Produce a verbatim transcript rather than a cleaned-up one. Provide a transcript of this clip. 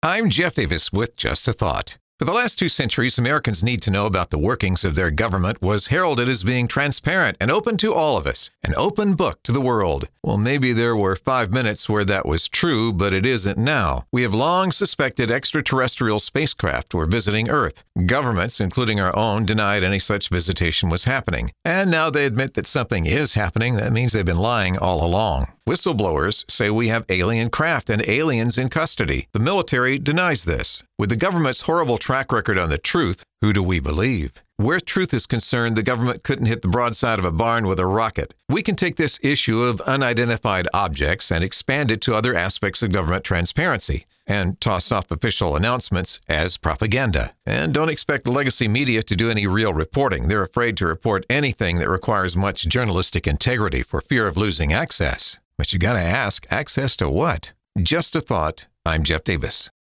I'm Jeff Davis with Just a Thought. For the last two centuries, Americans' need to know about the workings of their government was heralded as being transparent and open to all of us, an open book to the world. Well, maybe there were five minutes where that was true, but it isn't now. We have long suspected extraterrestrial spacecraft were visiting Earth. Governments, including our own, denied any such visitation was happening. And now they admit that something is happening. That means they've been lying all along. Whistleblowers say we have alien craft and aliens in custody. The military denies this. With the government's horrible track record on the truth, who do we believe? Where truth is concerned, the government couldn't hit the broadside of a barn with a rocket. We can take this issue of unidentified objects and expand it to other aspects of government transparency and toss off official announcements as propaganda. And don't expect legacy media to do any real reporting. They're afraid to report anything that requires much journalistic integrity for fear of losing access. But you gotta ask, access to what? Just a thought. I'm Jeff Davis.